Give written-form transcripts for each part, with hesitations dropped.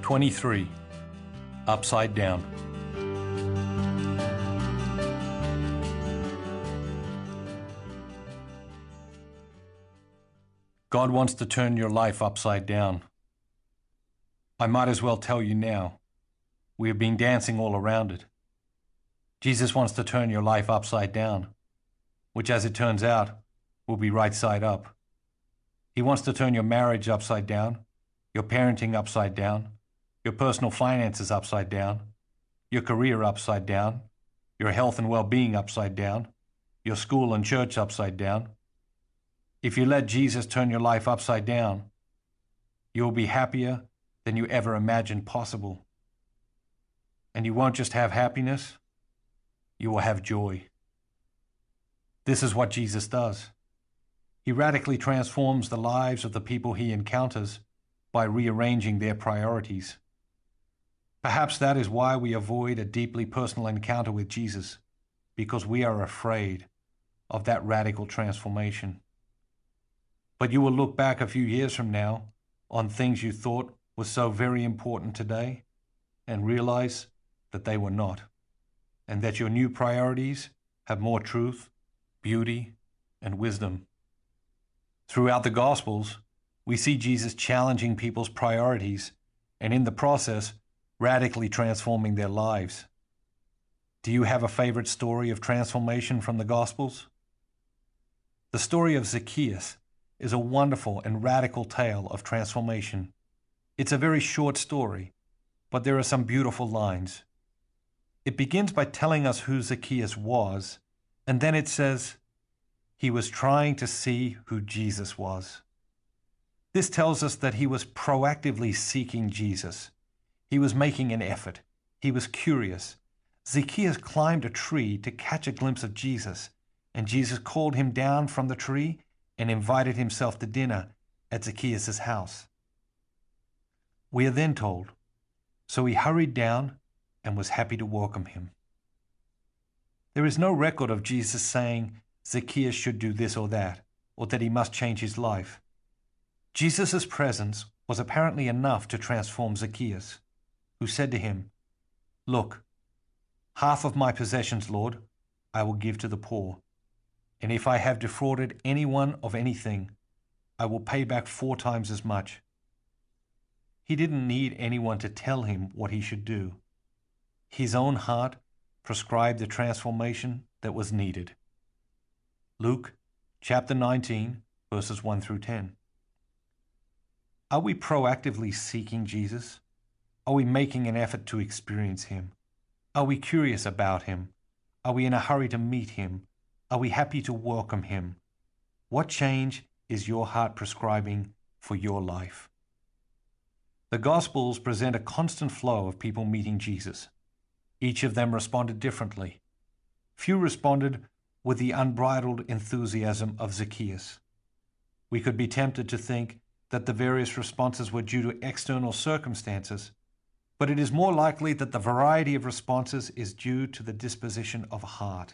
23. Upside Down. God wants to turn your life upside down. I might as well tell you now, we have been dancing all around it. Jesus wants to turn your life upside down, which as it turns out, will be right side up. He wants to turn your marriage upside down, your parenting upside down, your personal finances upside down, your career upside down, your health and well-being upside down, your school and church upside down. If you let Jesus turn your life upside down, you will be happier than you ever imagined possible. And you won't just have happiness, you will have joy. This is what Jesus does. He radically transforms the lives of the people he encounters by rearranging their priorities. Perhaps that is why we avoid a deeply personal encounter with Jesus, because we are afraid of that radical transformation. But you will look back a few years from now on things you thought were so very important today and realize that they were not, and that your new priorities have more truth, beauty, and wisdom. Throughout the Gospels, we see Jesus challenging people's priorities and in the process, radically transforming their lives. Do you have a favorite story of transformation from the Gospels? The story of Zacchaeus is a wonderful and radical tale of transformation. It's a very short story, but there are some beautiful lines. It begins by telling us who Zacchaeus was, and then it says, he was trying to see who Jesus was. This tells us that he was proactively seeking Jesus. He was making an effort. He was curious. Zacchaeus climbed a tree to catch a glimpse of Jesus, and Jesus called him down from the tree and invited himself to dinner at Zacchaeus' house. We are then told, so he hurried down and was happy to welcome him. There is no record of Jesus saying Zacchaeus should do this or that, or that he must change his life. Jesus' presence was apparently enough to transform Zacchaeus, who said to him, "Look, half of my possessions, Lord, I will give to the poor. And if I have defrauded anyone of anything, I will pay back 4 times as much." He didn't need anyone to tell him what he should do. His own heart prescribed the transformation that was needed. Luke chapter 19, verses 1 through 10. Are we proactively seeking Jesus? Are we making an effort to experience him? Are we curious about him? Are we in a hurry to meet him? Are we happy to welcome him? What change is your heart prescribing for your life? The Gospels present a constant flow of people meeting Jesus. Each of them responded differently. Few responded with the unbridled enthusiasm of Zacchaeus. We could be tempted to think that the various responses were due to external circumstances, but it is more likely that the variety of responses is due to the disposition of heart.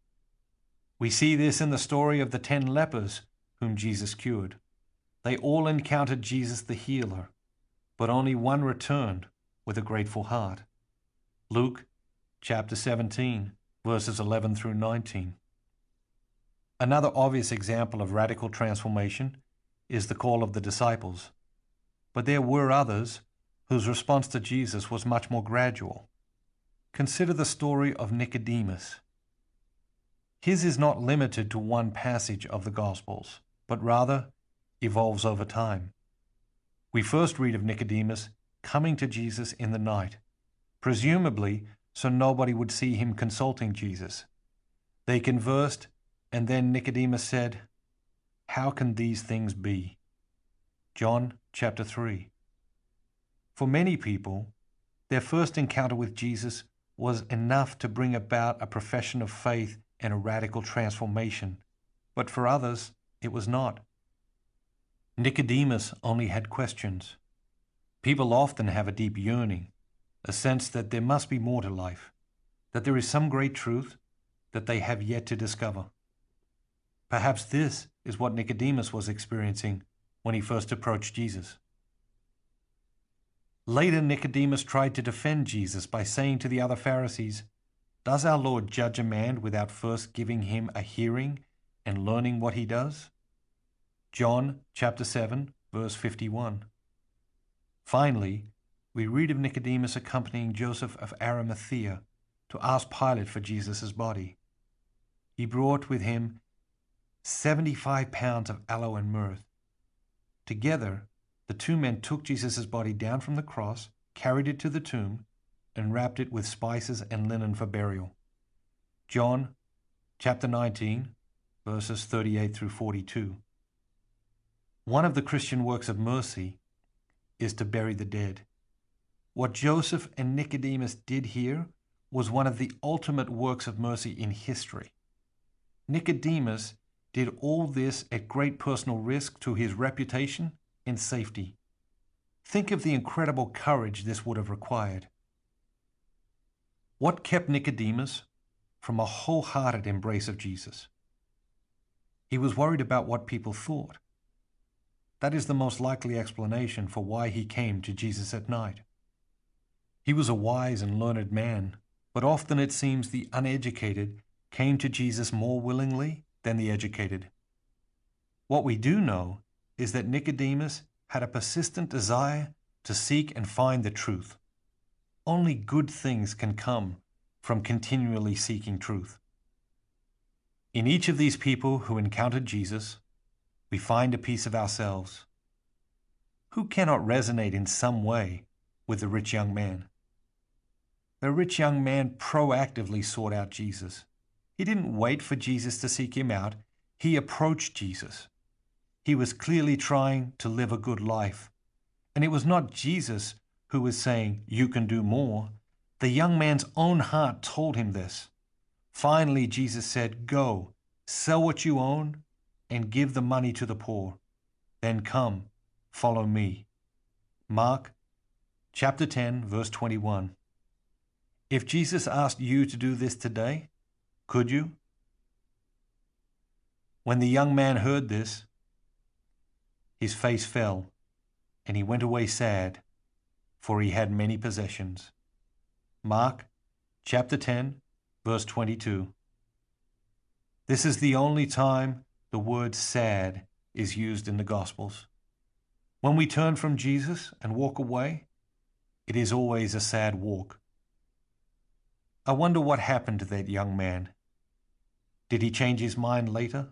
We see this in the story of the 10 lepers whom Jesus cured. They all encountered Jesus the healer, but only one returned with a grateful heart. Luke chapter 17, verses 11 through 19. Another obvious example of radical transformation is the call of the disciples. But there were others whose response to Jesus was much more gradual. Consider the story of Nicodemus. His is not limited to one passage of the Gospels, but rather evolves over time. We first read of Nicodemus coming to Jesus in the night, presumably so nobody would see him consulting Jesus. They conversed, and then Nicodemus said, "How can these things be?" John chapter 3. For many people, their first encounter with Jesus was enough to bring about a profession of faith and a radical transformation, but for others, it was not. Nicodemus only had questions. People often have a deep yearning, a sense that there must be more to life, that there is some great truth that they have yet to discover. Perhaps this is what Nicodemus was experiencing when he first approached Jesus. Later, Nicodemus tried to defend Jesus by saying to the other Pharisees, "Does our Lord judge a man without first giving him a hearing and learning what he does?" John chapter 7, verse 51. Finally, we read of Nicodemus accompanying Joseph of Arimathea to ask Pilate for Jesus' body. He brought with him 75 pounds of aloe and myrrh. Together, the two men took Jesus' body down from the cross, carried it to the tomb, and wrapped it with spices and linen for burial. John chapter 19, verses 38 through 42. One of the Christian works of mercy is to bury the dead. What Joseph and Nicodemus did here was one of the ultimate works of mercy in history. Nicodemus did all this at great personal risk to his reputation and safety. Think of the incredible courage this would have required. What kept Nicodemus from a wholehearted embrace of Jesus? He was worried about what people thought. That is the most likely explanation for why he came to Jesus at night. He was a wise and learned man, but often it seems the uneducated came to Jesus more willingly than the educated. What we do know is that Nicodemus had a persistent desire to seek and find the truth. Only good things can come from continually seeking truth. In each of these people who encountered Jesus, we find a piece of ourselves. Who cannot resonate in some way with the rich young man? The rich young man proactively sought out Jesus. He didn't wait for Jesus to seek him out. He approached Jesus. He was clearly trying to live a good life. And it was not Jesus who was saying, "You can do more." The young man's own heart told him this. Finally, Jesus said, "Go, sell what you own, and give the money to the poor. Then come, follow me." Mark chapter 10, verse 21. If Jesus asked you to do this today, could you? When the young man heard this, his face fell, and he went away sad, for he had many possessions. Mark chapter 10, verse 22. This is the only time the word sad is used in the Gospels. When we turn from Jesus and walk away, it is always a sad walk. I wonder what happened to that young man. Did he change his mind later?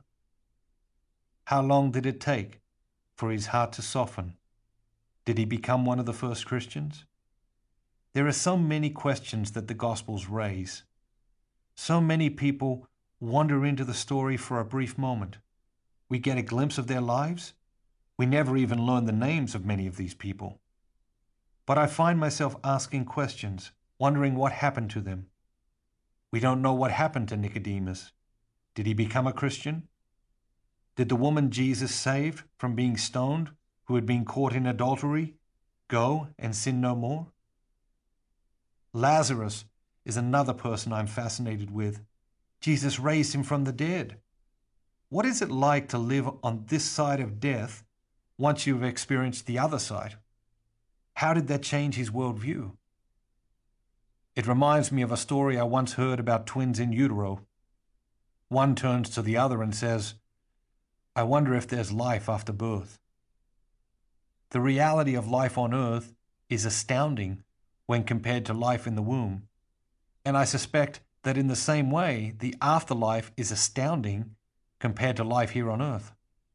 How long did it take for his heart to soften? Did he become one of the first Christians? There are so many questions that the Gospels raise. So many people wander into the story for a brief moment. We get a glimpse of their lives. We never even learn the names of many of these people. But I find myself asking questions, wondering what happened to them. We don't know what happened to Nicodemus. Did he become a Christian? Did the woman Jesus saved from being stoned, who had been caught in adultery, go and sin no more? Lazarus is another person I'm fascinated with. Jesus raised him from the dead. What is it like to live on this side of death once you've experienced the other side? How did that change his worldview? It reminds me of a story I once heard about twins in utero. One turns to the other and says, "I wonder if there's life after birth." The reality of life on earth is astounding when compared to life in the womb. And I suspect that in the same way, the afterlife is astounding compared to life here on earth.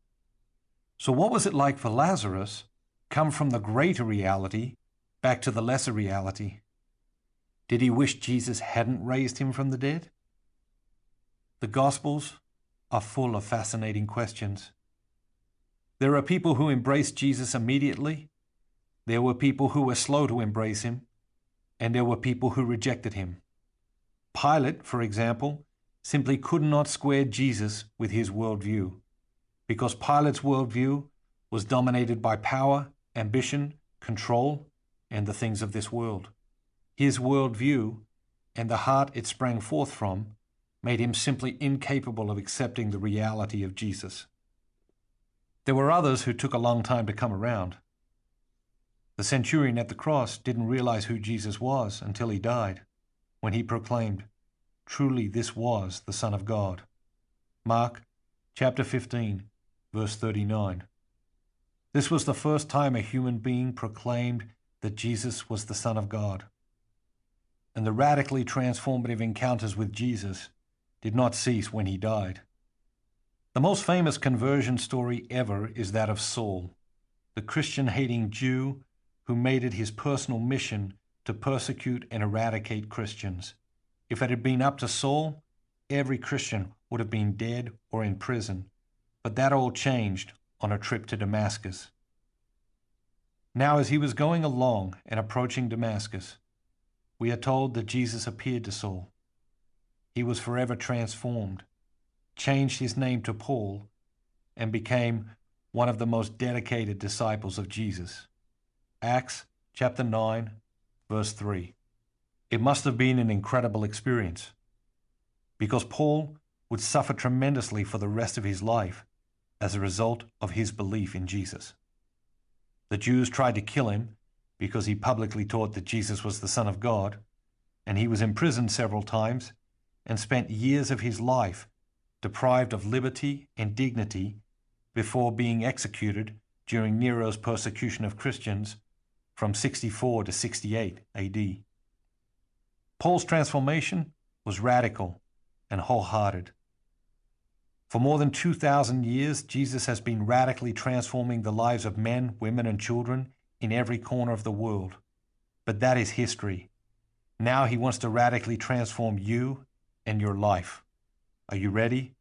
So what was it like for Lazarus come from the greater reality back to the lesser reality? Did he wish Jesus hadn't raised him from the dead? The Gospels are full of fascinating questions. There are people who embraced Jesus immediately. There were people who were slow to embrace him, and there were people who rejected him. Pilate, for example, simply could not square Jesus with his worldview, because Pilate's worldview was dominated by power, ambition, control, and the things of this world. His worldview, and the heart it sprang forth from, made him simply incapable of accepting the reality of Jesus. There were others who took a long time to come around. The centurion at the cross didn't realize who Jesus was until he died, when he proclaimed, "Truly this was the Son of God." Mark chapter 15, verse 39. This was the first time a human being proclaimed that Jesus was the Son of God. And the radically transformative encounters with Jesus did not cease when he died. The most famous conversion story ever is that of Saul, the Christian-hating Jew who made it his personal mission to persecute and eradicate Christians. If it had been up to Saul, every Christian would have been dead or in prison, but that all changed on a trip to Damascus. Now, as he was going along and approaching Damascus, we are told that Jesus appeared to Saul. He was forever transformed, changed his name to Paul, and became one of the most dedicated disciples of Jesus. Acts chapter 9, verse 3. It must have been an incredible experience, because Paul would suffer tremendously for the rest of his life as a result of his belief in Jesus. The Jews tried to kill him because he publicly taught that Jesus was the Son of God, and he was imprisoned several times and spent years of his life deprived of liberty and dignity before being executed during Nero's persecution of Christians from 64 to 68 AD. Paul's transformation was radical and wholehearted. For more than 2,000 years, Jesus has been radically transforming the lives of men, women, and children in every corner of the world. But that is history. Now he wants to radically transform you and your life. Are you ready?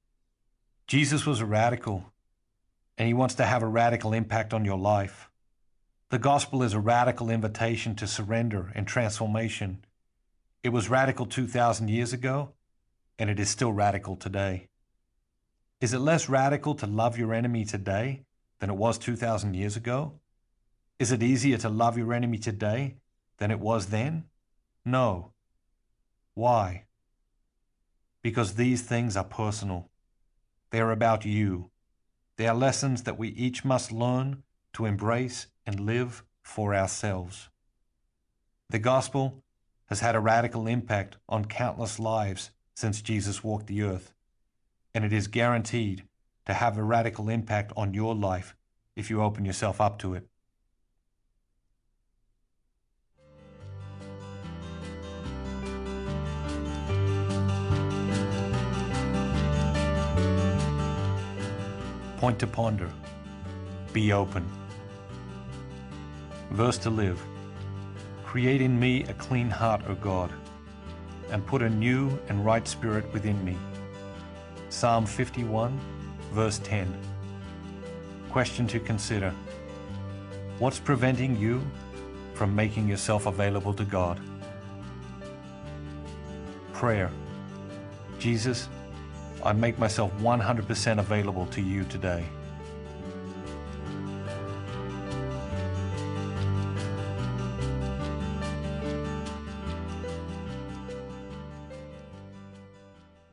Jesus was a radical, and he wants to have a radical impact on your life. The gospel is a radical invitation to surrender and transformation. It was radical 2,000 years ago, and it is still radical today. Is it less radical to love your enemy today than it was 2,000 years ago? Is it easier to love your enemy today than it was then? No. Why? Because these things are personal. They are about you. They are lessons that we each must learn to embrace and live for ourselves. The gospel has had a radical impact on countless lives since Jesus walked the earth, and it is guaranteed to have a radical impact on your life if you open yourself up to it. Point to ponder. Be open. Verse to live. Create in me a clean heart, O God, and put a new and right spirit within me. Psalm 51, verse 10. Question to consider. What's preventing you from making yourself available to God? Prayer. Jesus, I make myself 100% available to you today.